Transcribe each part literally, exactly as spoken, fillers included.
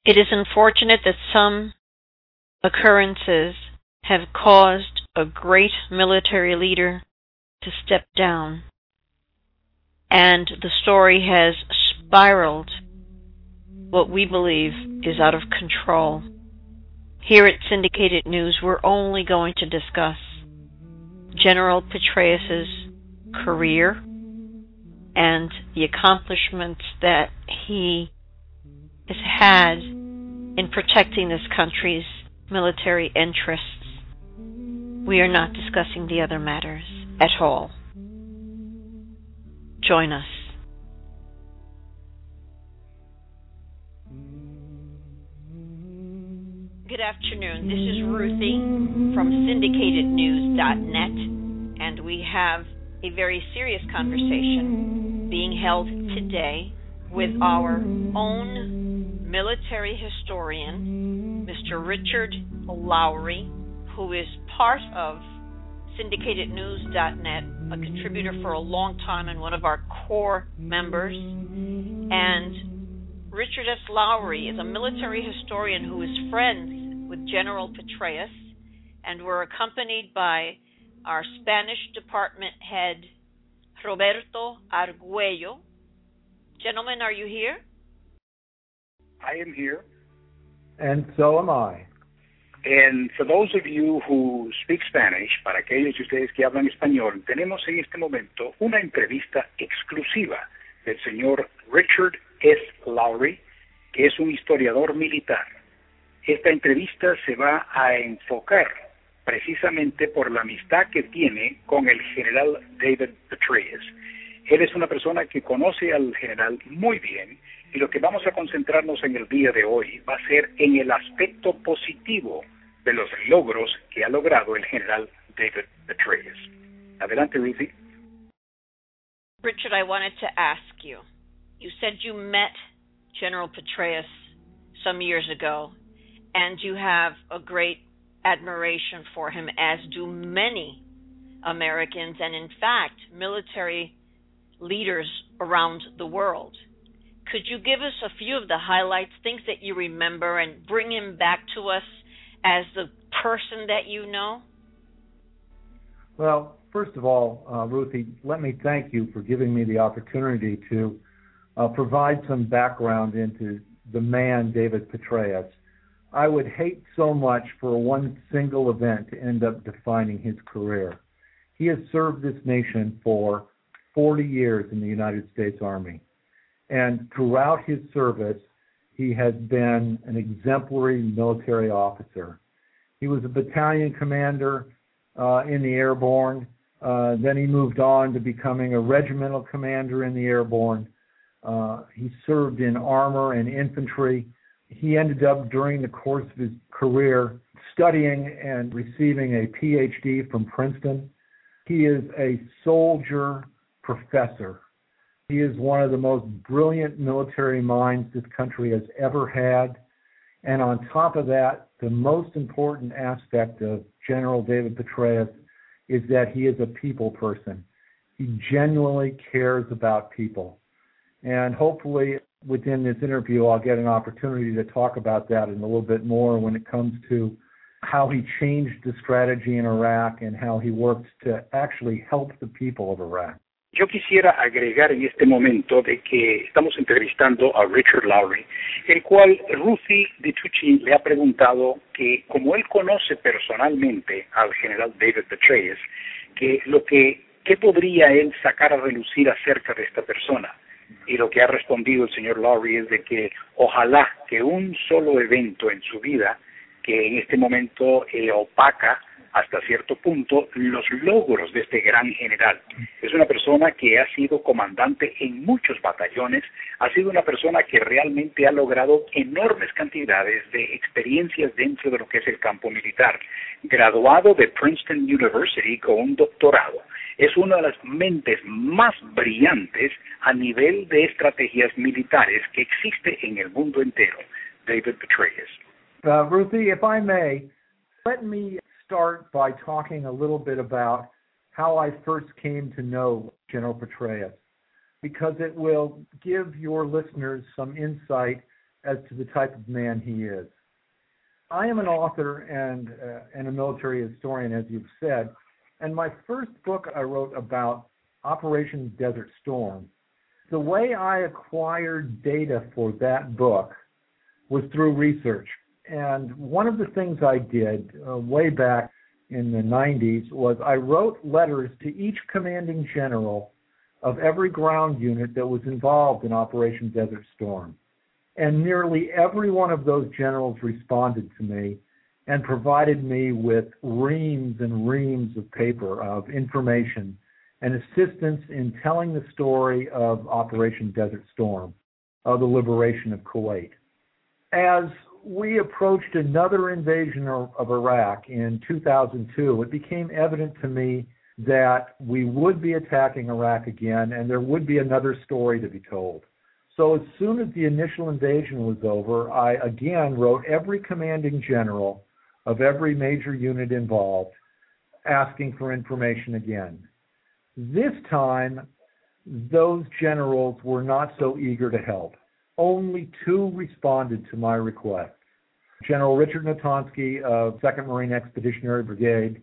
It is unfortunate that some occurrences have caused a great military leader to step down, and the story has spiraled what we believe is out of control. Here at Syndicated News, we're only going to discuss General Petraeus' career and the accomplishments that he has had in protecting this country's military interests. We are not discussing the other matters at all. Join us. Good afternoon. This is Ruthie from syndicated news dot net, and we have a very serious conversation being held today with our own military historian, Mister Richard Lowry, who is part of syndicated news dot net, a contributor for a long time and one of our core members. And Richard S. Lowry is a military historian who is friends with General Petraeus, and we're accompanied by our Spanish department head, Roberto Arguello. Gentlemen, are you here? I am here. And so am I. And for those of you who speak Spanish, para aquellos de ustedes que hablan español, tenemos en este momento una entrevista exclusiva del señor Richard S. Lowry, que es un historiador militar. Esta entrevista se va a enfocar precisamente por la amistad que tiene con el general David Petraeus. Él es una persona que conoce al general muy bien, y lo que vamos a concentrarnos en el día de hoy va a ser en el aspecto positivo de los logros que ha logrado el general David Petraeus. Adelante, Ruthie. Richard, I wanted to ask you, you said you met General Petraeus some years ago, and you have a great admiration for him, as do many Americans, and in fact, military leaders around the world. Could you give us a few of the highlights, things that you remember, and bring him back to us as the person that you know? Well, first of all, uh, Ruthie, let me thank you for giving me the opportunity to uh, provide some background into the man, David Petraeus. I would hate so much for one single event to end up defining his career. He has served this nation for forty years in the United States Army. And throughout his service, he has been an exemplary military officer. He was a battalion commander uh, in the Airborne. Uh, then he moved on to becoming a regimental commander in the Airborne. Uh, he served in armor and infantry. He ended up, during the course of his career, studying and receiving a P H D from Princeton. He is a soldier professor. He is one of the most brilliant military minds this country has ever had. And on top of that, the most important aspect of General David Petraeus is that he is a people person. He genuinely cares about people. And hopefully within this interview, I'll get an opportunity to talk about that in a little bit more when it comes to how he changed the strategy in Iraq and how he worked to actually help the people of Iraq. Yo quisiera agregar en este momento de que estamos entrevistando a Richard Lowry, el cual Ruthie DiTucci le ha preguntado que, como él conoce personalmente al general David Petraeus, que lo que ¿qué podría él sacar a relucir acerca de esta persona? Y lo que ha respondido el señor Lowry es de que ojalá que un solo evento en su vida, que en este momento eh, opaca hasta cierto punto los logros de este gran general. Es una persona que ha sido comandante en muchos batallones, ha sido una persona que realmente ha logrado enormes cantidades de experiencias dentro de lo que es el campo militar. Graduado de Princeton University con un doctorado, es una de las mentes más brillantes a nivel de estrategias militares que existe en el mundo entero, David Petraeus. Uh, Ruthie, if I may, let me start by talking a little bit about how I first came to know General Petraeus, because it will give your listeners some insight as to the type of man he is. I am an author and, uh, and a military historian, as you've said, and my first book I wrote about Operation Desert Storm. The way I acquired data for that book was through research. And one of the things I did uh, way back in the nineties was I wrote letters to each commanding general of every ground unit that was involved in Operation Desert Storm. And nearly every one of those generals responded to me and provided me with reams and reams of paper of information and assistance in telling the story of Operation Desert Storm, of the liberation of Kuwait. As we approached another invasion of, of Iraq in two thousand two, it became evident to me that we would be attacking Iraq again and there would be another story to be told. So as soon as the initial invasion was over, I again wrote every commanding general of every major unit involved, asking for information again. This time, those generals were not so eager to help. Only two responded to my request. General Richard Natonski of second Marine Expeditionary Brigade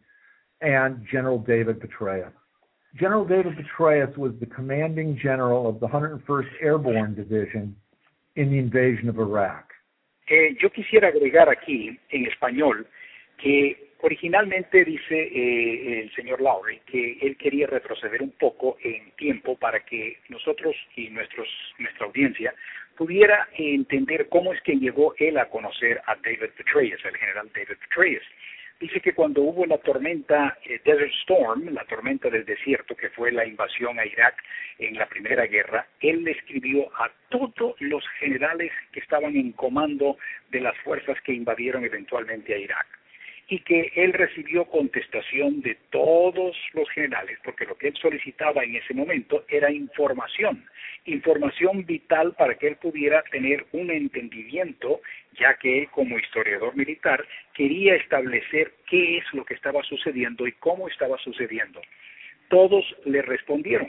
and General David Petraeus. General David Petraeus was the commanding general of the one hundred first Airborne Division in the invasion of Iraq. Eh, yo quisiera agregar aquí, en español, que originalmente dice eh, el señor Lowry que él quería retroceder un poco en tiempo para que nosotros y nuestros, nuestra audiencia pudiera entender cómo es que llegó él a conocer a David Petraeus, el general David Petraeus. Dice que cuando hubo la tormenta eh, Desert Storm, la tormenta del desierto, que fue la invasión a Irak en la Primera Guerra, él le escribió a todos los generales que estaban en comando de las fuerzas que invadieron eventualmente a Irak. Y que él recibió contestación de todos los generales, porque lo que él solicitaba en ese momento era información, información vital para que él pudiera tener un entendimiento, ya que él como historiador militar quería establecer qué es lo que estaba sucediendo y cómo estaba sucediendo. Todos le respondieron.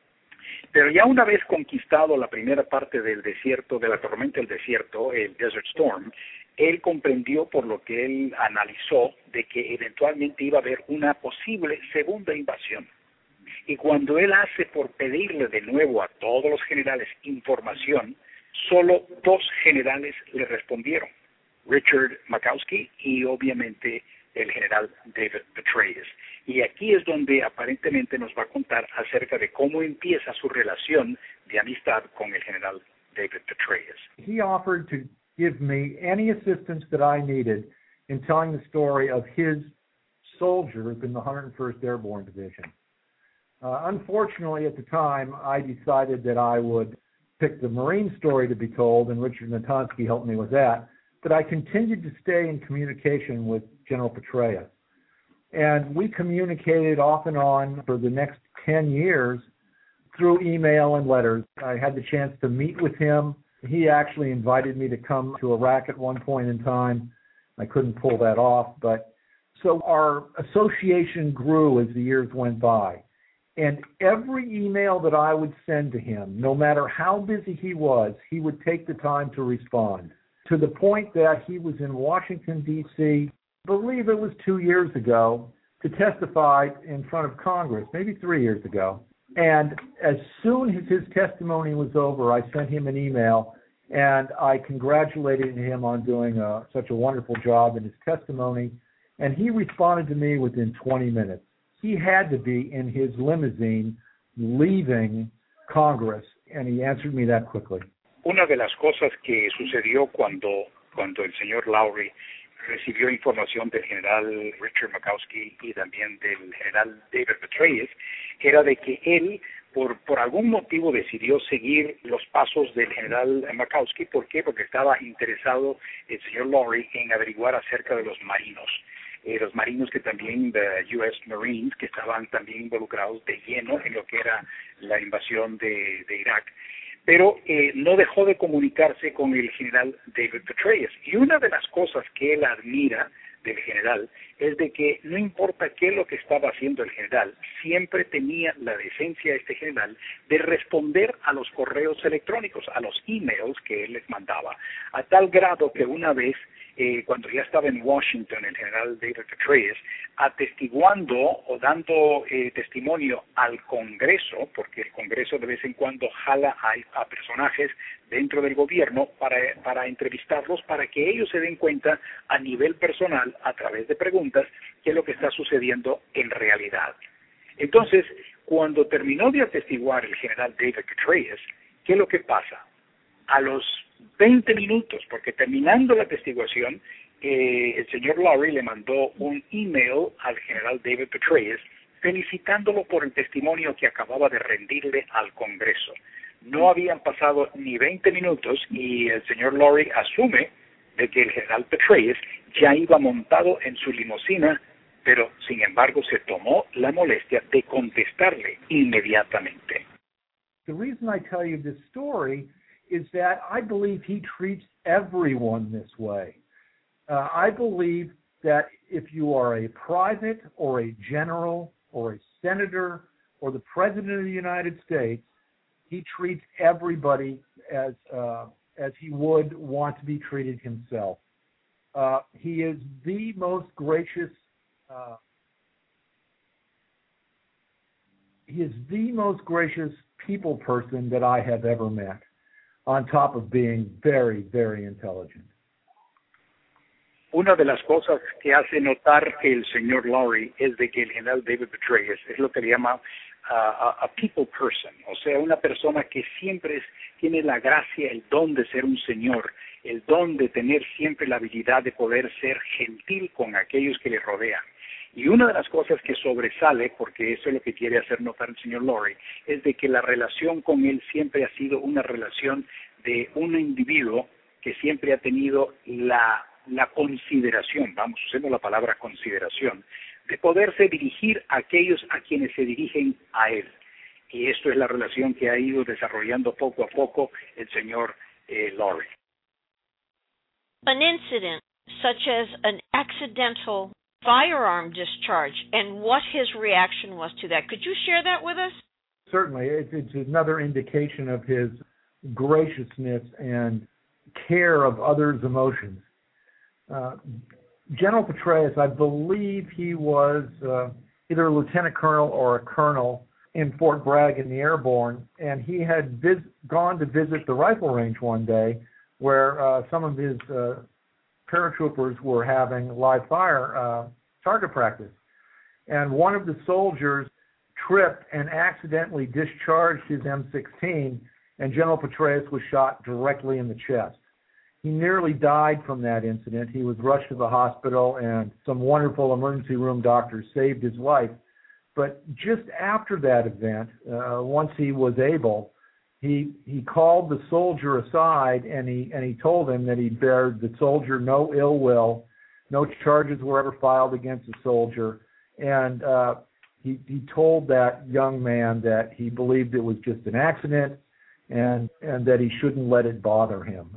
Pero ya una vez conquistado la primera parte del desierto, de la tormenta del desierto, el Desert Storm, él comprendió por lo que él analizó de que eventualmente iba a haber una posible segunda invasión. Y cuando él hace por pedirle de nuevo a todos los generales información, solo dos generales le respondieron, Richard Makowski y obviamente el general David Petraeus. Y aquí es donde aparentemente nos va a contar acerca de cómo empieza su relación de amistad con el general David Petraeus. He offered to give me any assistance that I needed in telling the story of his soldiers in the one hundred first Airborne Division. Uh, unfortunately, at the time, I decided that I would pick the Marine story to be told, and Richard Natonski helped me with that. But I continued to stay in communication with General Petraeus. And we communicated off and on for the next ten years through email and letters. I had the chance to meet with him. He actually invited me to come to Iraq at one point in time. I couldn't pull that off. But so our association grew as the years went by. And every email that I would send to him, no matter how busy he was, he would take the time to respond, to the point that he was in Washington, D C, I believe it was two years ago, to testify in front of Congress, maybe three years ago. And as soon as his testimony was over, I sent him an email, and I congratulated him on doing a, such a wonderful job in his testimony, and he responded to me within twenty minutes. He had to be in his limousine leaving Congress, and he answered me that quickly. Una de las cosas que sucedió cuando, cuando el señor Lowry recibió información del general Richard Makowski y también del general David Petraeus era de que él, por, por algún motivo, decidió seguir los pasos del general Makowski. ¿Por qué? Porque estaba interesado el señor Lowry en averiguar acerca de los marinos. Eh, los marinos que también, the U S Marines, que estaban también involucrados de lleno en lo que era la invasión de, de Irak. Pero eh, no dejó de comunicarse con el general David Petraeus. Y una de las cosas que él admira del general es de que no importa qué es lo que estaba haciendo el general, siempre tenía la decencia este general de responder a los correos electrónicos, a los emails que él les mandaba, a tal grado que una vez, eh, cuando ya estaba en Washington, el general David Petraeus, atestiguando o dando eh, testimonio al Congreso, porque el Congreso de vez en cuando jala a, a personajes dentro del gobierno para, para entrevistarlos, para que ellos se den cuenta a nivel personal, a través de preguntas, qué es lo que está sucediendo en realidad. Entonces, cuando terminó de atestiguar el general David Petraeus, ¿qué es lo que pasa? A los veinte minutos, porque terminando la atestiguación, eh, el señor Lowry le mandó un email al general David Petraeus felicitándolo por el testimonio que acababa de rendirle al Congreso. No habían pasado ni veinte minutos y el señor Lowry asume de que el general Petraeus ya iba montado en su limusina, pero sin embargo se tomó la molestia de contestarle inmediatamente. The reason I tell you this story is that I believe he treats everyone this way. Uh, I believe that if you are a private or a general or a senator or the president of the United States, he treats everybody as uh, as he would want to be treated himself. Uh, he is the most gracious. Uh, he is the most gracious people person that I have ever met, on top of being very, very intelligent. Una de las cosas que hace notar el señor Lowry es de que el general David Petraeus es lo que le llama uh, a, a people person, o sea, una persona que siempre es, tiene la gracia, el don de ser un señor, el don de tener siempre la habilidad de poder ser gentil con aquellos que le rodean. Y una de las cosas que sobresale, porque eso es lo que quiere hacer notar el señor Lowry, es de que la relación con él siempre ha sido una relación de un individuo que siempre ha tenido la, la consideración, vamos, usemos la palabra consideración, de poderse dirigir a aquellos a quienes se dirigen a él. Y esto es la relación que ha ido desarrollando poco a poco el señor eh, Lowry. An incident such as an accidental firearm discharge and what his reaction was to that. Could you share that with us? Certainly. It's, it's another indication of his graciousness and care of others' emotions. Uh, General Petraeus, I believe he was uh, either a lieutenant colonel or a colonel in Fort Bragg in the Airborne, and he had vis- gone to visit the rifle range one day where uh, some of his uh, paratroopers were having live fire uh, target practice. And one of the soldiers tripped and accidentally discharged his M sixteen, and General Petraeus was shot directly in the chest. He nearly died from that incident. He was rushed to the hospital, and some wonderful emergency room doctors saved his life. But just after that event, uh, once he was able, he he called the soldier aside, and he and he told him that he bared the soldier no ill will, no charges were ever filed against the soldier, and uh, he he told that young man that he believed it was just an accident, and and that he shouldn't let it bother him.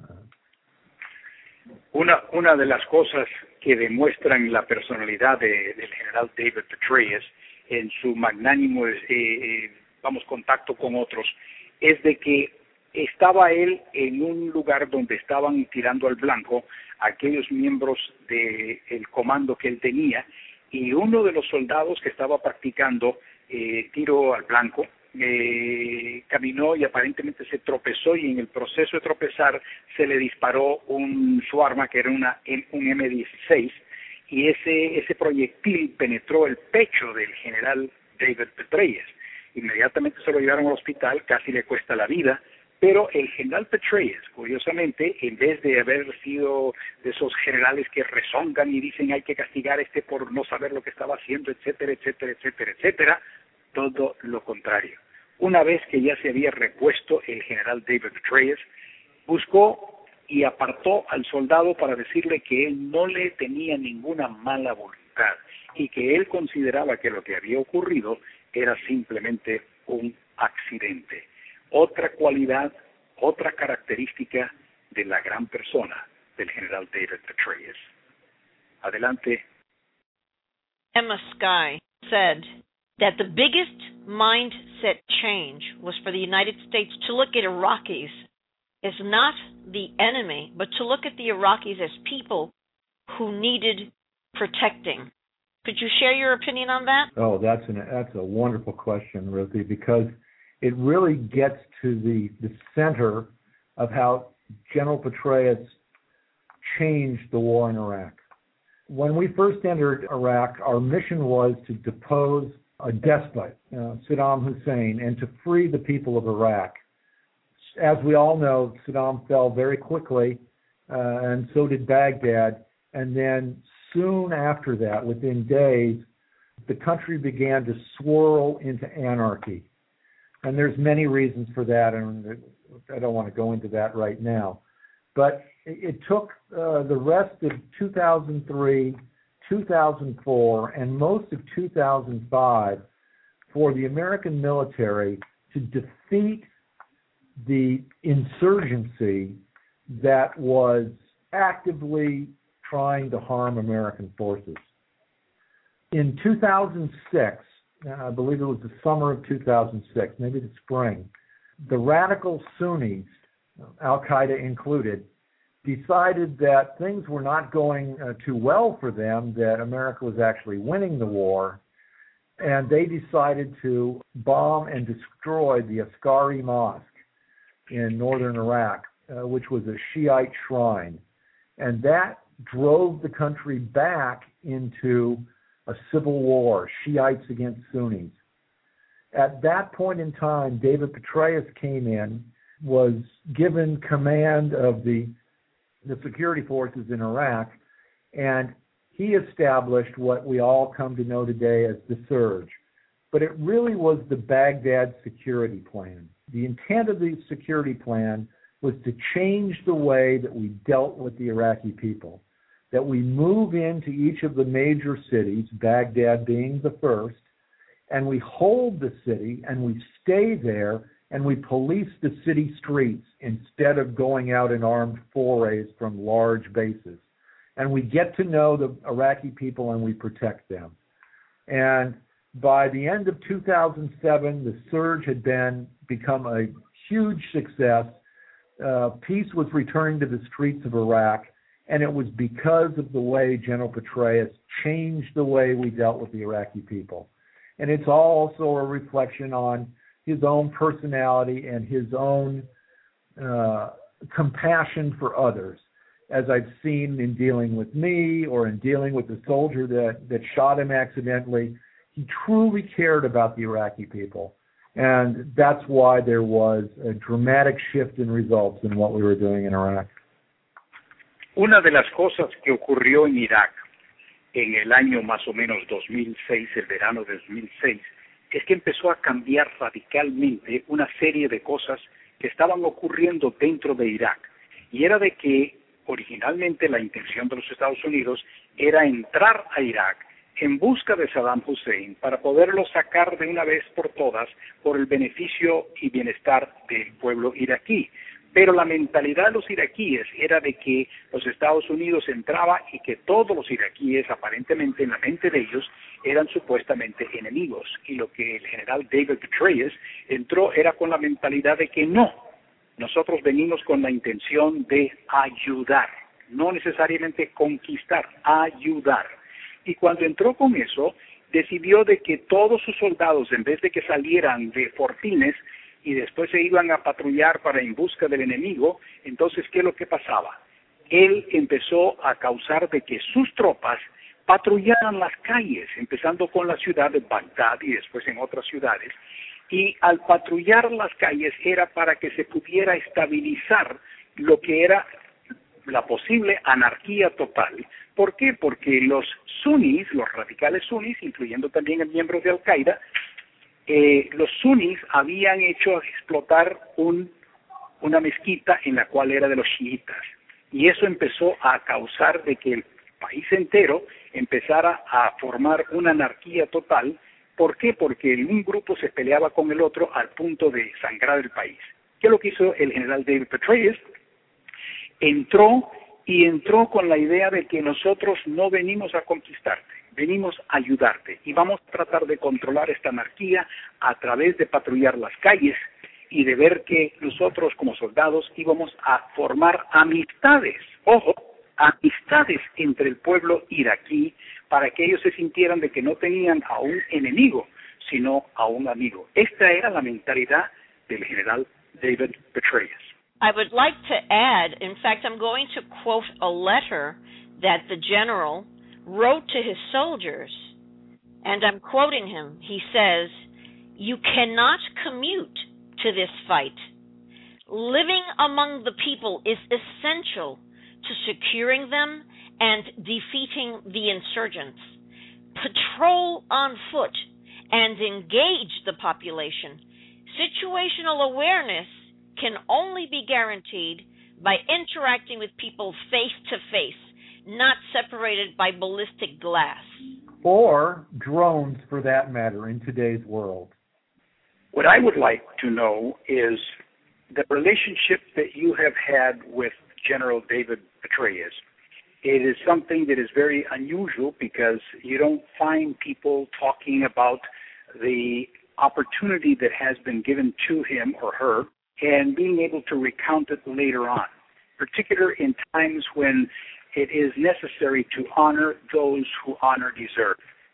Una, una de las cosas que demuestran la personalidad de, del general David Petraeus en su magnánimo eh, eh, vamos, contacto con otros, es de que estaba él en un lugar donde estaban tirando al blanco a aquellos miembros del comando que él tenía, y uno de los soldados que estaba practicando eh, tiro al blanco eh, caminó y aparentemente se tropezó, y en el proceso de tropezar se le disparó un, su arma, que era una, un eme dieciséis, y ese, ese proyectil penetró el pecho del general David Petraeus. Inmediatamente se lo llevaron al hospital, casi le cuesta la vida, pero el general Petraeus, curiosamente, en vez de haber sido de esos generales que rezongan y dicen hay que castigar a este por no saber lo que estaba haciendo, etcétera, etcétera, etcétera, etcétera, todo lo contrario. Una vez que ya se había repuesto el general David Petraeus, buscó y apartó al soldado para decirle que él no le tenía ninguna mala voluntad y que él consideraba que lo que había ocurrido era simplemente un accidente. Otra cualidad, otra característica de la gran persona del general David Petraeus. Adelante, Emma Sky said that the biggest mindset change was for the United States to look at Iraqis as not the enemy, but to look at the Iraqis as people who needed protecting. Could you share your opinion on that? Oh, that's an that's a wonderful question, Ruthie, because it really gets to the, the center of how General Petraeus changed the war in Iraq. When we first entered Iraq, our mission was to depose a despot, uh, Saddam Hussein, and to free the people of Iraq. As we all know, Saddam fell very quickly, uh, and so did Baghdad. And then soon after that, within days, the country began to swirl into anarchy. And there's many reasons for that, and I don't want to go into that right now. But it took uh, the rest of two thousand three, two thousand four, and most of two thousand five for the American military to defeat the insurgency that was actively trying to harm American forces. In two thousand six, I believe it was the summer of two thousand six, maybe the spring, the radical Sunnis, Al-Qaeda included, decided that things were not going uh, too well for them, that America was actually winning the war, and they decided to bomb and destroy the Askari Mosque in northern Iraq, uh, which was a Shiite shrine. And that drove the country back into a civil war, Shiites against Sunnis. At that point in time, David Petraeus came in, was given command of the, the security forces in Iraq, and he established what we all come to know today as the Surge. But it really was the Baghdad security plan. The intent of the security plan was to change the way that we dealt with the Iraqi people, that we move into each of the major cities, Baghdad being the first, and we hold the city and we stay there and we police the city streets instead of going out in armed forays from large bases. And we get to know the Iraqi people and we protect them. And by the end of two thousand seven, the Surge had been become a huge success. Uh, peace was returning to the streets of Iraq, and it was because of the way General Petraeus changed the way we dealt with the Iraqi people. And it's also a reflection on his own personality and his own uh, compassion for others, as I've seen in dealing with me or in dealing with the soldier that, that shot him accidentally. He truly cared about the Iraqi people. And that's why there was a dramatic shift in results in what we were doing in Iraq. Una de las cosas que ocurrió en Irak en el año más o menos dos mil seis, el verano de dos mil seis, es que empezó a cambiar radicalmente una serie de cosas que estaban ocurriendo dentro de Irak. Y era de que originalmente la intención de los Estados Unidos era entrar a Irak en busca de Saddam Hussein para poderlo sacar de una vez por todas por el beneficio y bienestar del pueblo iraquí. Pero la mentalidad de los iraquíes era de que los Estados Unidos entraba y que todos los iraquíes, aparentemente en la mente de ellos, eran supuestamente enemigos. Y lo que el general David Petraeus entró era con la mentalidad de que no, nosotros venimos con la intención de ayudar, no necesariamente conquistar, ayudar. Y cuando entró con eso, decidió de que todos sus soldados, en vez de que salieran de fortines y después se iban a patrullar para en busca del enemigo, entonces, ¿qué es lo que pasaba? Él empezó a causar de que sus tropas patrullaran las calles, empezando con la ciudad de Bagdad y después en otras ciudades, y al patrullar las calles era para que se pudiera estabilizar lo que era la posible anarquía total. ¿Por qué? Porque los sunnis, los radicales sunnis, incluyendo también a miembros de Al-Qaeda, eh, los sunnis habían hecho explotar un, una mezquita en la cual era de los chiitas. Y eso empezó a causar de que el país entero empezara a formar una anarquía total. ¿Por qué? Porque un grupo se peleaba con el otro al punto de sangrar el país. ¿Qué es lo que hizo el general David Petraeus? Entró y entró con la idea de que nosotros no venimos a conquistarte, venimos a ayudarte y vamos a tratar de controlar esta anarquía a través de patrullar las calles y de ver que nosotros como soldados íbamos a formar amistades, ojo, amistades entre el pueblo iraquí para que ellos se sintieran de que no tenían a un enemigo, sino a un amigo. Esta era la mentalidad del general David Petraeus. I would like to add, in fact, I'm going to quote a letter that the general wrote to his soldiers, and I'm quoting him. He says, "You cannot commute to this fight. Living among the people is essential to securing them and defeating the insurgents. Patrol on foot and engage the population. Situational awareness can only be guaranteed by interacting with people face to face, not separated by ballistic glass." Or drones, for that matter, in today's world. What I would like to know is the relationship that you have had with General David Petraeus. It is something that is very unusual because you don't find people talking about the opportunity that has been given to him or her and being able to recount it later on, particularly in times when it is necessary to honor those who honor deserve.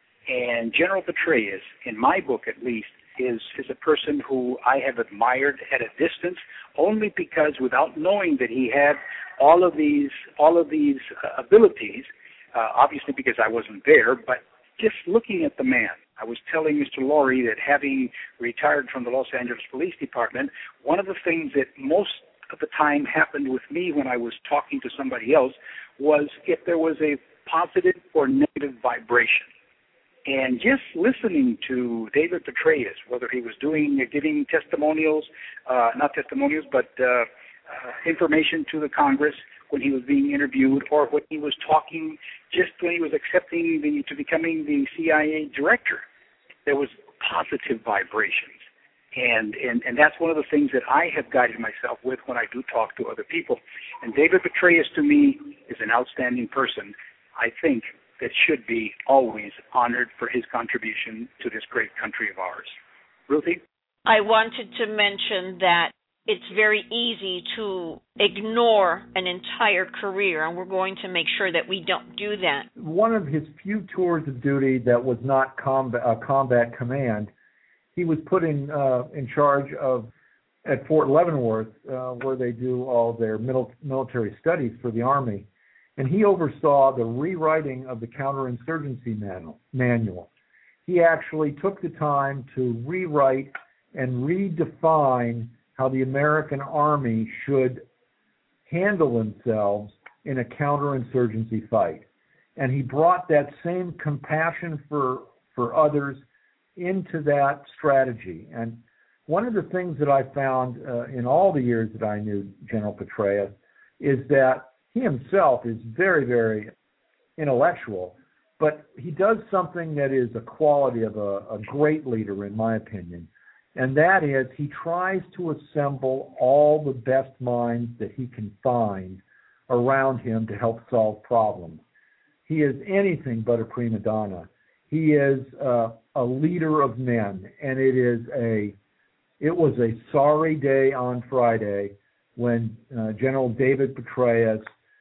And General Petraeus, in my book at least, is, is a person who I have admired at a distance only because without knowing that he had all of these, all of these uh, abilities, uh, obviously because I wasn't there, but just looking at the man, I was telling Mister Laurie that having retired from the Los Angeles Police Department, one of the things that most of the time happened with me when I was talking to somebody else was if there was a positive or negative vibration. And just listening to David Petraeus, whether he was doing, uh, giving testimonials, uh, not testimonials, but uh, uh, information to the Congress when he was being interviewed, or when he was talking, just when he was accepting the, to becoming the C I A director, there was positive vibrations. And, and, and that's one of the things that I have guided myself with when I do talk to other people. And David Petraeus, to me, is an outstanding person, I think, that should be always honored for his contribution to this great country of ours. Ruthie? I wanted to mention that it's very easy to ignore an entire career, and we're going to make sure that we don't do that. One of his few tours of duty that was not combat, uh, combat command, he was put in, uh, in charge of, at Fort Leavenworth, uh, where they do all their mil- military studies for the Army. And he oversaw the rewriting of the counterinsurgency manual, manual. He actually took the time to rewrite and redefine how the American Army should handle themselves in a counterinsurgency fight. And he brought that same compassion for, for others into that strategy. And one of the things that I found uh, in all the years that I knew General Petraeus is that he himself is very, very intellectual, but he does something that is a quality of a, a great leader, in my opinion, and that is he tries to assemble all the best minds that he can find around him to help solve problems. He is anything but a prima donna. He is uh, a leader of men, and it is a it was a sorry day on Friday when uh, General David Petraeus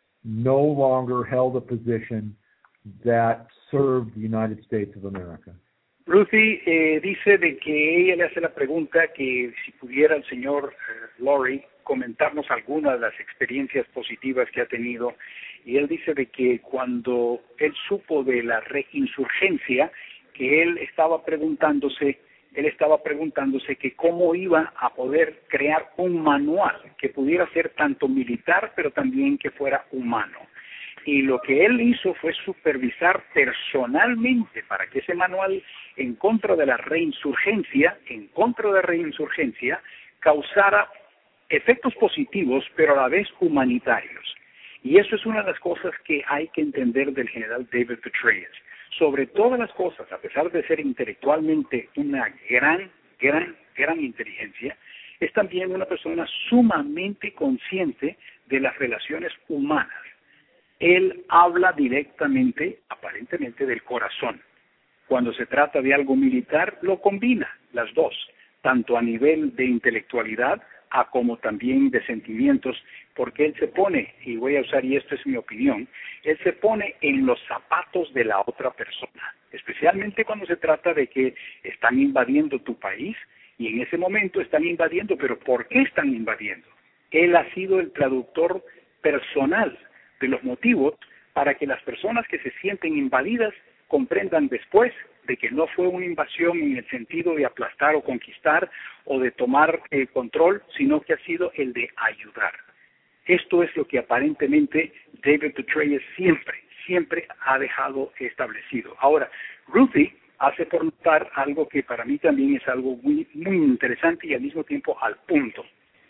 no longer held a position that served the United States of America. Ruthie eh, dice de que ella le hace la pregunta que si pudiera el señor eh, Laurie comentarnos algunas de las experiencias positivas que ha tenido, y él dice de que cuando él supo de la reinsurgencia, que él estaba preguntándose él estaba preguntándose que cómo iba a poder crear un manual que pudiera ser tanto militar, pero también que fuera humano. Y lo que él hizo fue supervisar personalmente para que ese manual en contra de la reinsurgencia, en contra de la reinsurgencia, causara efectos positivos, pero a la vez humanitarios. Y eso es una de las cosas que hay que entender del general David Petraeus. Sobre todas las cosas, a pesar de ser intelectualmente una gran, gran, gran inteligencia, es también una persona sumamente consciente de las relaciones humanas. Él habla directamente, aparentemente, del corazón. Cuando se trata de algo militar, lo combina, las dos, tanto a nivel de intelectualidad a como también de sentimientos, porque él se pone, y voy a usar, y esto es mi opinión, él se pone en los zapatos de la otra persona, especialmente cuando se trata de que están invadiendo tu país, y en ese momento están invadiendo, pero ¿por qué están invadiendo? Él ha sido el traductor personal de los motivos para que las personas que se sienten invadidas comprendan después de que no fue una invasión en el sentido de aplastar o conquistar o de tomar el control, sino que ha sido el de ayudar. Esto es lo que aparentemente David Petraeus siempre, siempre ha dejado establecido. Ahora, Ruthie hace por notar algo que para mí también es algo muy, muy interesante y al mismo tiempo al punto.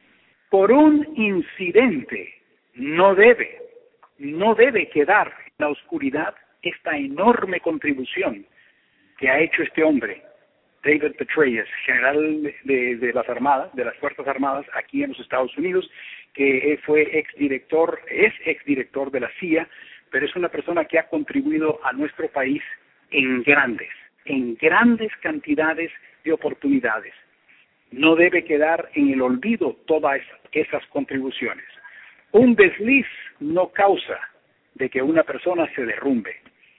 Por un incidente no debe, no debe quedar en la oscuridad esta enorme contribución que ha hecho este hombre, David Petraeus, general de, de las Armadas, de las Fuerzas Armadas aquí en los Estados Unidos, que fue exdirector, es exdirector de la C I A, pero es una persona que ha contribuido a nuestro país en grandes, en grandes cantidades de oportunidades. No debe quedar en el olvido todas esas contribuciones. Un desliz no causa de que una persona se derrumbe.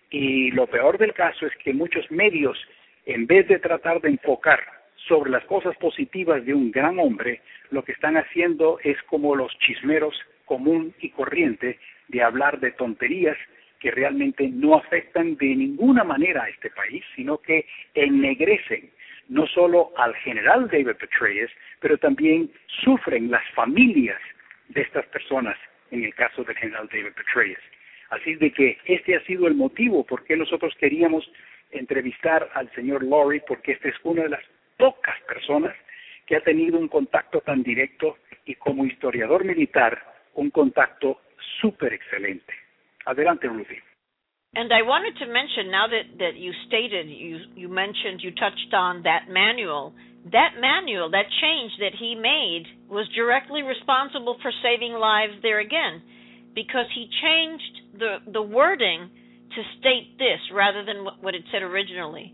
Y lo peor del caso es que muchos medios, en vez de tratar de enfocar sobre las cosas positivas de un gran hombre, lo que están haciendo es como los chismeros común y corriente de hablar de tonterías que realmente no afectan de ninguna manera a este país, sino que ennegrecen no solo al general David Petraeus, pero también sufren las familias de estas personas, en el caso del general David Petraeus. Así de que este ha sido el motivo por qué nosotros queríamos entrevistar al señor Laurie, porque esta es una de las pocas personas que ha tenido un contacto tan directo y como historiador militar, un contacto súper excelente. Adelante, Ruthie. And I wanted to mention, now that, that you stated, you, you mentioned, you touched on that manual, that manual, that change that he made was directly responsible for saving lives there again, because he changed the, the wording to state this rather than what it said originally.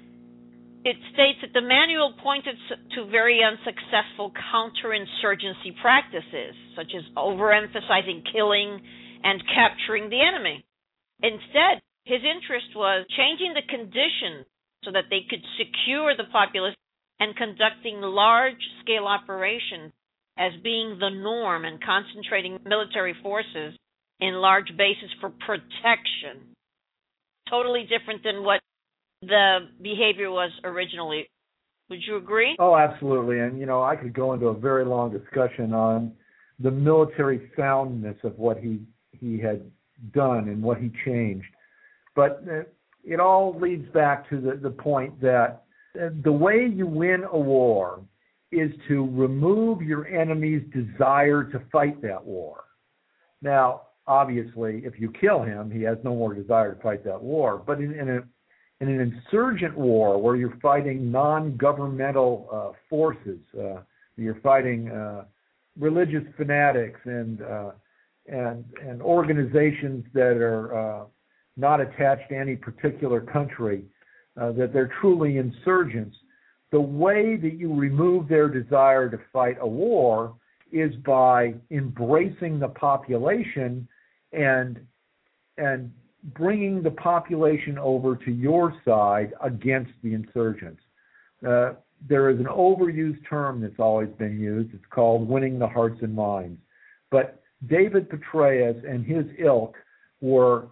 It states that the manual pointed to very unsuccessful counterinsurgency practices, such as overemphasizing killing and capturing the enemy. Instead, his interest was changing the conditions so that they could secure the populace and conducting large-scale operations as being the norm and concentrating military forces in large bases for protection. Totally different than what the behavior was originally. Would you agree? Oh, absolutely. And, you know, I could go into a very long discussion on the military soundness of what he, he had done and what he changed. But uh, it all leads back to the, the point that uh, the way you win a war is to remove your enemy's desire to fight that war. Now, obviously, if you kill him, he has no more desire to fight that war. But in, in, a, in an insurgent war where you're fighting non-governmental uh, forces, uh, you're fighting uh, religious fanatics and uh, and and organizations that are uh, not attached to any particular country, uh, that they're truly insurgents, the way that you remove their desire to fight a war is by embracing the population and and bringing the population over to your side against the insurgents. Uh, there is an overused term that's always been used. It's called winning the hearts and minds. But David Petraeus and his ilk were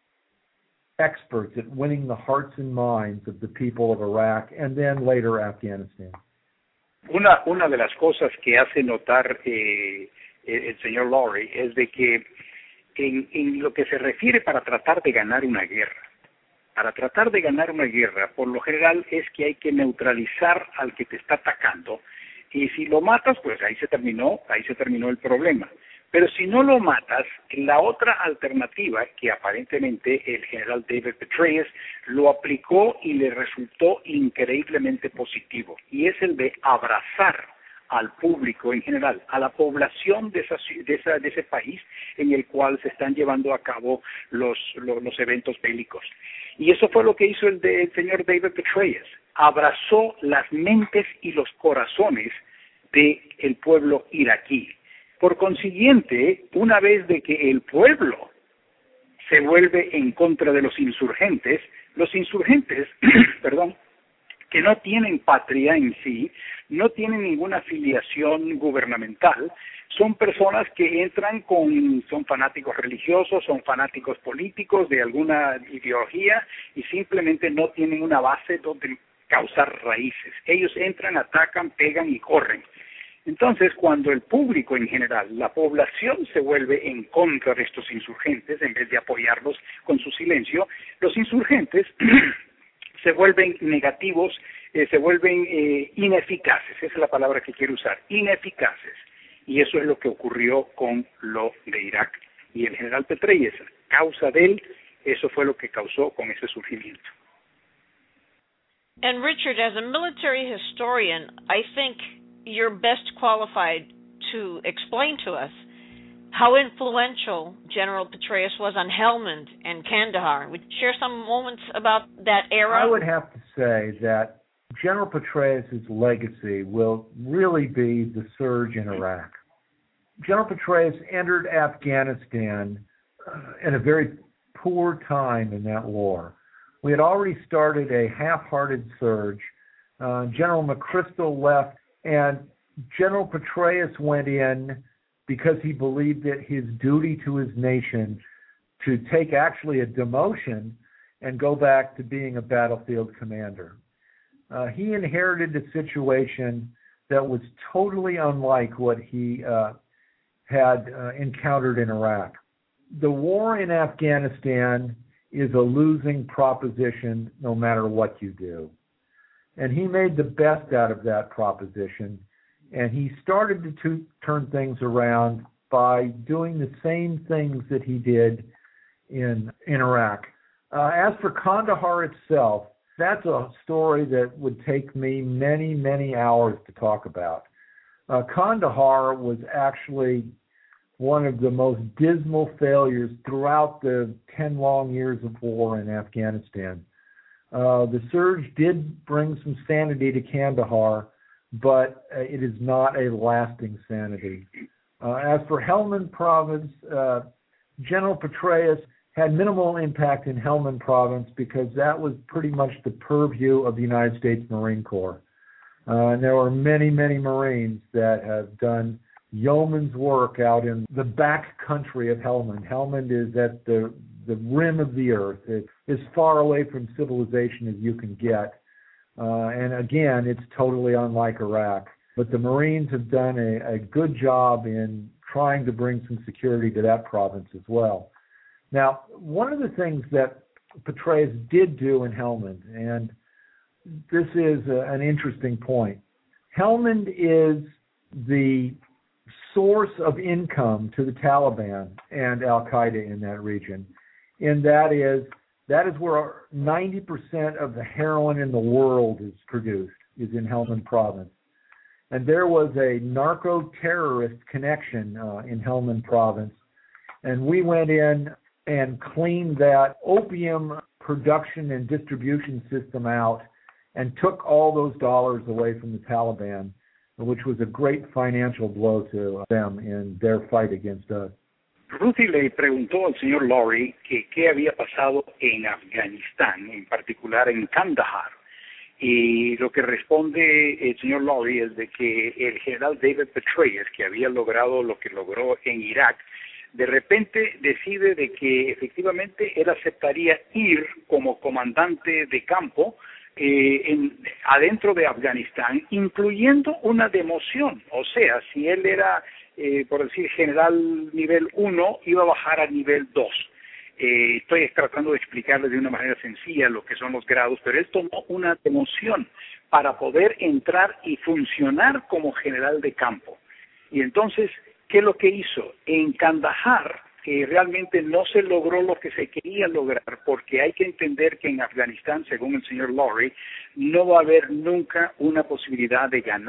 experts at winning the hearts and minds of the people of Iraq and then later Afghanistan. Una, una de las cosas que hace notar eh, el señor Laurie es de que en, en lo que se refiere para tratar de ganar una guerra, para tratar de ganar una guerra, por lo general es que hay que neutralizar al que te está atacando y si lo matas, pues ahí se terminó, ahí se terminó el problema. Pero si no lo matas, la otra alternativa, que aparentemente el general David Petraeus lo aplicó y le resultó increíblemente positivo, y es el de abrazar al público en general, a la población de, esa, de, esa, de ese país en el cual se están llevando a cabo los, los, los eventos bélicos. Y eso fue lo que hizo el, de, el señor David Petraeus. Abrazó las mentes y los corazones del pueblo iraquí. Por consiguiente, una vez de que el pueblo se vuelve en contra de los insurgentes, los insurgentes, perdón, que no tienen patria en sí, no tienen ninguna afiliación gubernamental, son personas que entran con, son fanáticos religiosos, son fanáticos políticos de alguna ideología y simplemente no tienen una base donde causar raíces. Ellos entran, atacan, pegan y corren. Entonces, cuando el público en general, la población se vuelve en contra de estos insurgentes, en vez de apoyarlos con su silencio, los insurgentes se vuelven negativos, eh, se vuelven eh, ineficaces, esa es la palabra que quiero usar, ineficaces. Y eso es lo que ocurrió con lo de Irak. Y el general Petraeus, causa de él, eso fue lo que causó con ese surgimiento. And Richard, as a military historian, I think you're best qualified to explain to us how influential General Petraeus was on Helmand and Kandahar. Would you share some moments about that era? I would have to say that General Petraeus' legacy will really be the surge in Iraq. General Petraeus entered Afghanistan uh, in a very poor time in that war. We had already started a half-hearted surge. Uh, General McChrystal left, and General Petraeus went in because he believed it his duty to his nation to take actually a demotion and go back to being a battlefield commander. Uh, he inherited a situation that was totally unlike what he uh, had uh, encountered in Iraq. The war in Afghanistan is a losing proposition no matter what you do. And he made the best out of that proposition, and he started to to turn things around by doing the same things that he did in, in Iraq. Uh, as for Kandahar itself, that's a story that would take me many, many hours to talk about. Uh, Kandahar was actually one of the most dismal failures throughout the ten long years of war in Afghanistan. Uh, the surge did bring some sanity to Kandahar, but uh, it is not a lasting sanity. Uh, as for Helmand province, uh, General Petraeus had minimal impact in Helmand province because that was pretty much the purview of the United States Marine Corps. Uh, and there were many, many Marines that have done yeoman's work out in the back country of Helmand. Helmand is at the the rim of the earth. It's as far away from civilization as you can get. Uh, and again, it's totally unlike Iraq. But the Marines have done a, a good job in trying to bring some security to that province as well. Now, one of the things that Petraeus did do in Helmand, and this is a, an interesting point, Helmand is the source of income to the Taliban and Al-Qaeda in that region. And that is that is where ninety percent of the heroin in the world is produced, is in Helmand province. And there was a narco-terrorist connection uh, in Helmand province, and we went in and cleaned that opium production and distribution system out and took all those dollars away from the Taliban, which was a great financial blow to them in their fight against us. Ruthie le preguntó al señor Lowry que qué había pasado en Afganistán, en particular en Kandahar. Y lo que responde el señor Lowry es de que el general David Petraeus, que había logrado lo que logró en Irak, de repente decide de que efectivamente él aceptaría ir como comandante de campo eh, en, adentro de Afganistán, incluyendo una democión. O sea, si él era, eh, por decir, general nivel uno, iba a bajar a nivel dos. Eh, estoy tratando de explicarles de una manera sencilla lo que son los grados, pero él tomó una democión para poder entrar y funcionar como general de campo. Y entonces, ¿qué es lo que hizo? En Kandahar, que realmente no se logró lo que se quería lograr, porque hay que entender que en Afganistán, según el señor Lowry, no va a haber nunca una posibilidad de ganar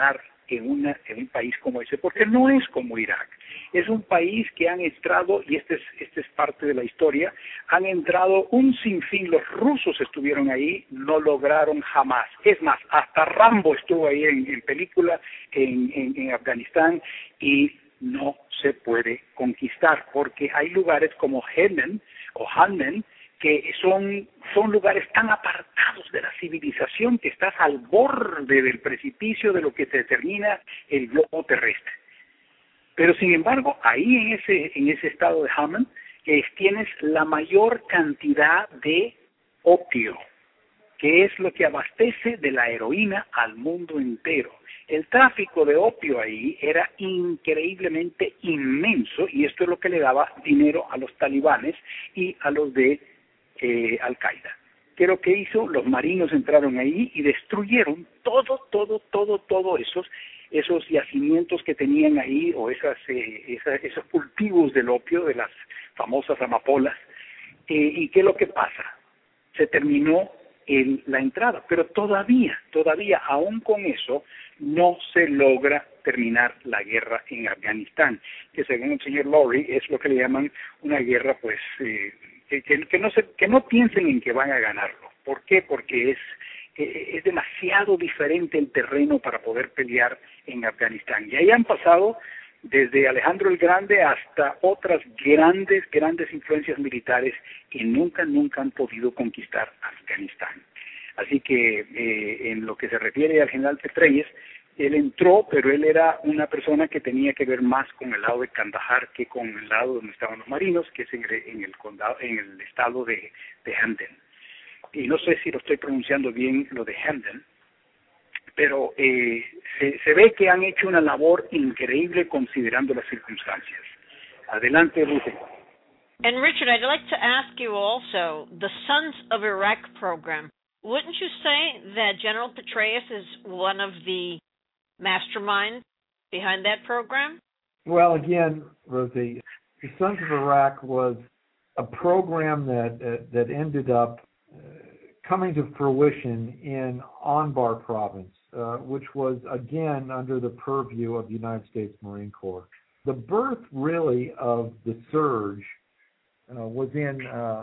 en, una, en un país como ese, porque no es como Irak. Es un país que han entrado, y este es, este es parte de la historia, han entrado un sinfín, los rusos estuvieron ahí, no lograron jamás. Es más, hasta Rambo estuvo ahí en, en película en, en, en Afganistán, y no se puede conquistar, porque hay lugares como Helmand o Helmand, que son, son lugares tan apartados de la civilización que estás al borde del precipicio de lo que te determina el globo terrestre. Pero sin embargo, ahí en ese, en ese estado de Helmand, eh, tienes la mayor cantidad de opio, que es lo que abastece de la heroína al mundo entero. El tráfico de opio ahí era increíblemente inmenso, y esto es lo que le daba dinero a los talibanes y a los de eh, Al-Qaeda. ¿Qué es lo que hizo? Los marinos entraron ahí y destruyeron todo, todo, todo, todo esos, esos yacimientos que tenían ahí, o esas, eh, esas, esos cultivos del opio, de las famosas amapolas. Eh, ¿Y qué es lo que pasa? Se terminó el, la entrada, pero todavía, todavía, aún con eso, no se logra terminar la guerra en Afganistán, que según el señor Lowry es lo que le llaman una guerra, pues, eh, que, que, que, no se, que no piensen en que van a ganarlo. ¿Por qué? Porque es, eh, es demasiado diferente el terreno para poder pelear en Afganistán. Y ahí han pasado desde Alejandro el Grande hasta otras grandes, grandes influencias militares que nunca, nunca han podido conquistar Afganistán. Así que eh, en lo que se refiere al general Petraeus, él entró, pero él era una persona que tenía que ver más con el lado de Kandahar que con el lado donde estaban los marinos, que es en el, en el condado, en el estado de, de Hamdan. Y no sé si lo estoy pronunciando bien lo de Hamdan, pero eh, se, se ve que han hecho una labor increíble considerando las circunstancias. Adelante, Ruth. And Richard, I'd like to ask you also, the Sons of Iraq program, wouldn't you say that General Petraeus is one of the masterminds behind that program? Well, again, Rosie, the Sons of Iraq was a program that uh, that ended up uh, coming to fruition in Anbar province, uh, which was, again, under the purview of the United States Marine Corps. The birth, really, of the surge uh, was in uh,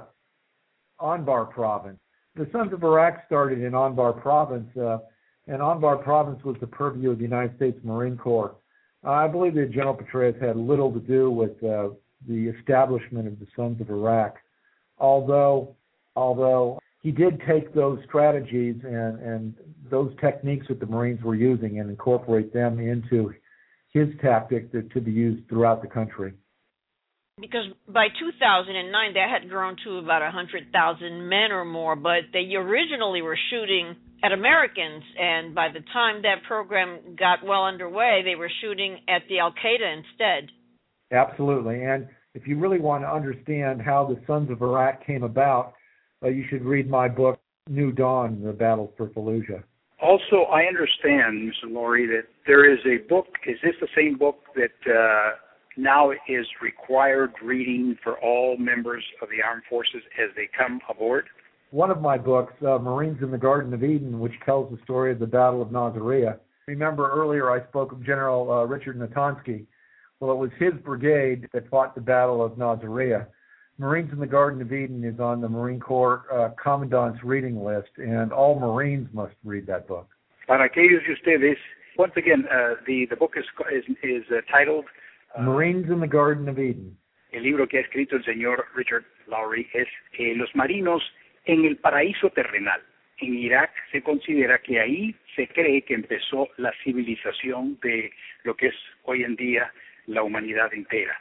Anbar province. The Sons of Iraq started in Anbar province, uh, and Anbar province was the purview of the United States Marine Corps. Uh, I believe that General Petraeus had little to do with uh, the establishment of the Sons of Iraq, although although he did take those strategies and, and those techniques that the Marines were using and incorporate them into his tactic to, to be used throughout the country. Because by two thousand nine, that had grown to about one hundred thousand men or more, but they originally were shooting at Americans, and by the time that program got well underway, they were shooting at the Al-Qaeda instead. Absolutely, and if you really want to understand how the Sons of Iraq came about, uh, you should read my book, New Dawn, The Battles for Fallujah. Also, I understand, Mister Lowry, that there is a book, is this the same book that uh, now is required reading for all members of the armed forces as they come aboard? One of my books, uh, Marines in the Garden of Eden, which tells the story of the Battle of Nasiriyah. Remember earlier I spoke of General uh, Richard Natonski. Well, it was his brigade that fought the Battle of Nasiriyah. Marines in the Garden of Eden is on the Marine Corps uh, Commandant's reading list, and all Marines must read that book. Para aquellos de ustedes, once again, uh, the, the book is, is, is uh, titled uh, Marines in the Garden of Eden. El libro que ha escrito el señor Richard Lowry es eh, Los Marinos en el Paraíso Terrenal. En Irak se considera que ahí se cree que empezó la civilización de lo que es hoy en día la humanidad entera.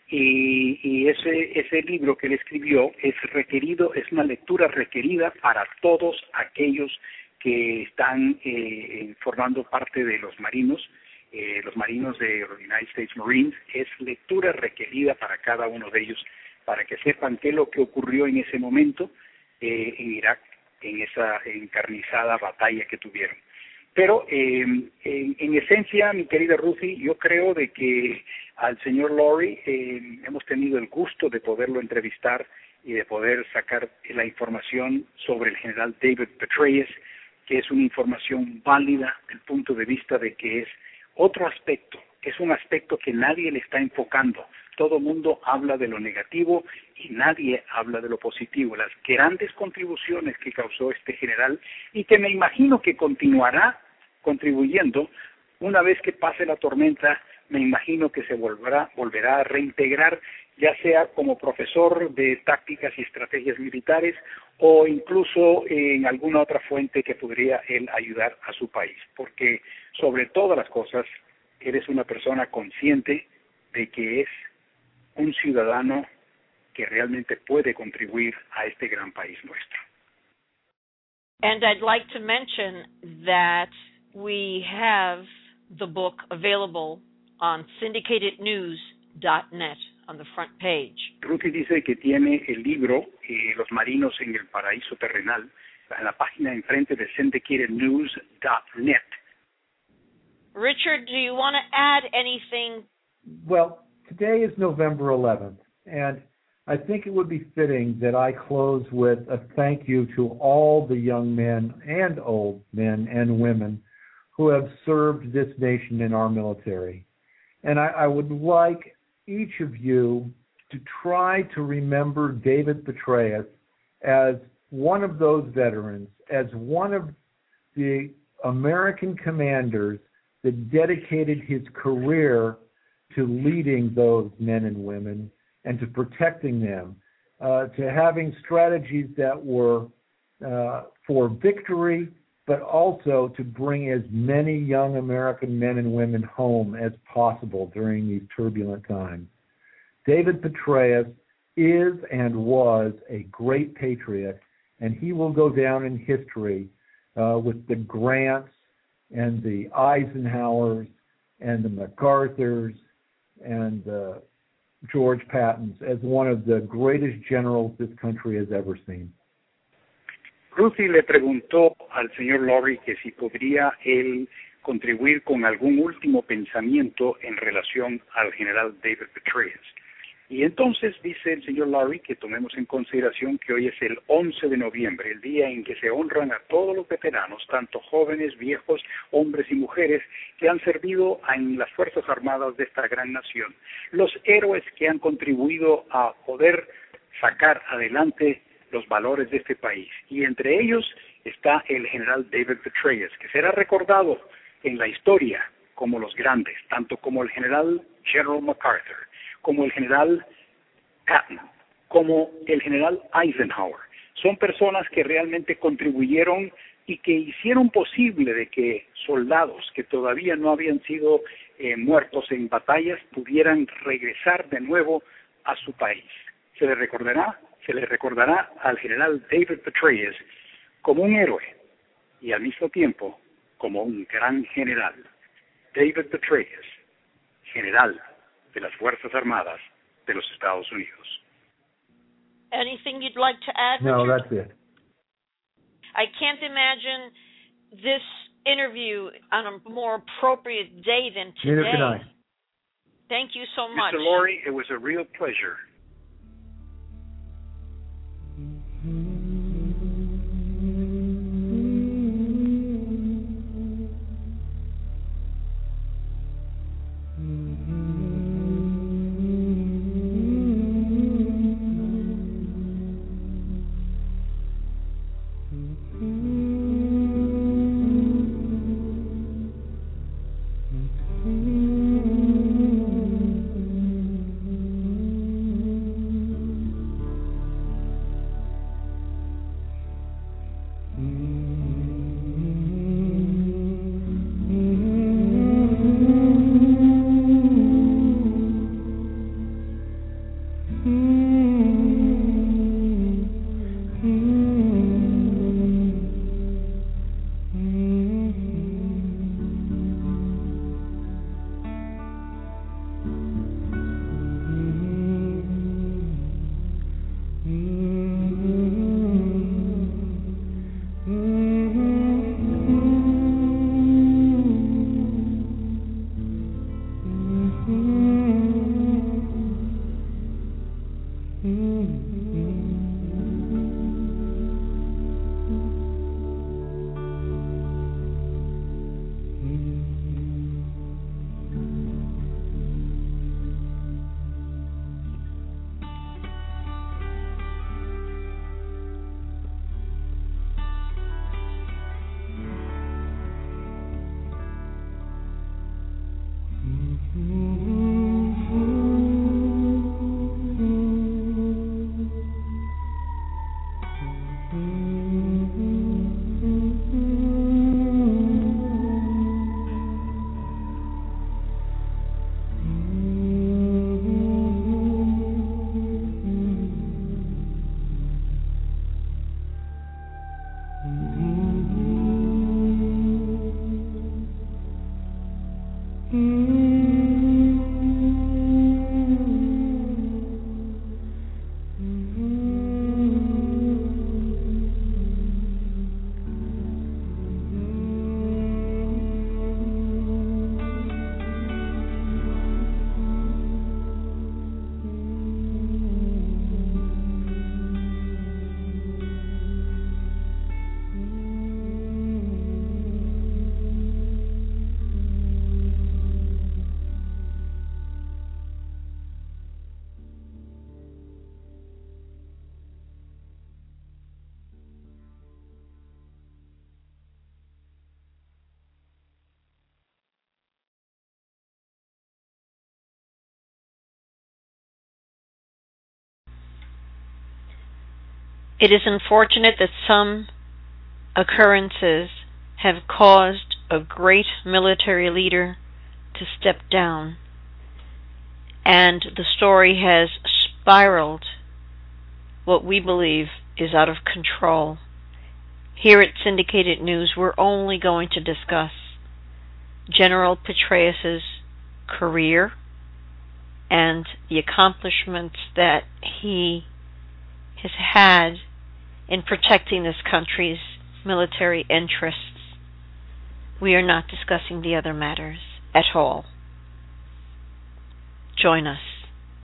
Y, y ese, ese libro que él escribió es requerido, es una lectura requerida para todos aquellos que están eh, formando parte de los marinos, eh, los marinos de los United States Marines. Es lectura requerida para cada uno de ellos, para que sepan qué es lo que ocurrió en ese momento eh, en Irak, en esa encarnizada batalla que tuvieron. Pero eh, en, en esencia, mi querida Ruthie, yo creo de que al señor Lowry eh, hemos tenido el gusto de poderlo entrevistar y de poder sacar la información sobre el general David Petraeus, que es una información válida desde el punto de vista de que es otro aspecto, que es un aspecto que nadie le está enfocando. Todo el mundo habla de lo negativo y nadie habla de lo positivo. Las grandes contribuciones que causó este general y que me imagino que continuará contribuyendo una vez que pase la tormenta. Me imagino que se volverá, volverá a reintegrar, ya sea como profesor de tácticas y estrategias militares o incluso en alguna otra fuente que podría él ayudar a su país. Porque sobre todas las cosas, eres una persona consciente de que es un ciudadano que realmente puede contribuir a este gran país nuestro. And I'd like to mention that we have the book available on syndicated news dot net on the front page. Ruthie dice que tiene el libro eh, Los marinos en el paraíso terrenal en la página enfrente de syndicated news dot net. Richard, do you want to add anything? Well, today is November eleventh, and I think it would be fitting that I close with a thank you to all the young men and old men and women who have served this nation in our military. And I, I would like each of you to try to remember David Petraeus as one of those veterans, as one of the American commanders that dedicated his career to leading those men and women and to protecting them, uh, to having strategies that were uh, for victory, but also to bring as many young American men and women home as possible during these turbulent times. David Petraeus is and was a great patriot, and he will go down in history uh, with the Grants and the Eisenhowers and the MacArthurs and uh, George Pattons as one of the greatest generals this country has ever seen. Ruthie le preguntó al señor Lowry que si podría él contribuir con algún último pensamiento en relación al general David Petraeus. Y entonces dice el señor Lowry que tomemos en consideración que hoy es el once de noviembre, el día en que se honran a todos los veteranos, tanto jóvenes, viejos, hombres y mujeres, que han servido en las Fuerzas Armadas de esta gran nación. Los héroes que han contribuido a poder sacar adelante los valores de este país. Y entre ellos está el general David Petraeus, que será recordado en la historia como los grandes, tanto como el general General MacArthur, como el general Patton, como el general Eisenhower. Son personas que realmente contribuyeron y que hicieron posible de que soldados que todavía no habían sido eh, muertos en batallas pudieran regresar de nuevo a su país. Se le recordará, se le recordará al general David Petraeus como un héroe y al mismo tiempo como un gran general. David Petraeus, general de las Fuerzas Armadas de los Estados Unidos. Anything you'd like to add, No, Richard? that's it. I can't imagine this interview on a more appropriate day than today. Neither can I. Thank you so much. Mister Lowry, it was a real pleasure. It is unfortunate that some occurrences have caused a great military leader to step down, and the story has spiraled what we believe is out of control. Here at Syndicated News, we're only going to discuss General Petraeus' career and the accomplishments that he has had in protecting this country's military interests. We are not discussing the other matters at all. Join us.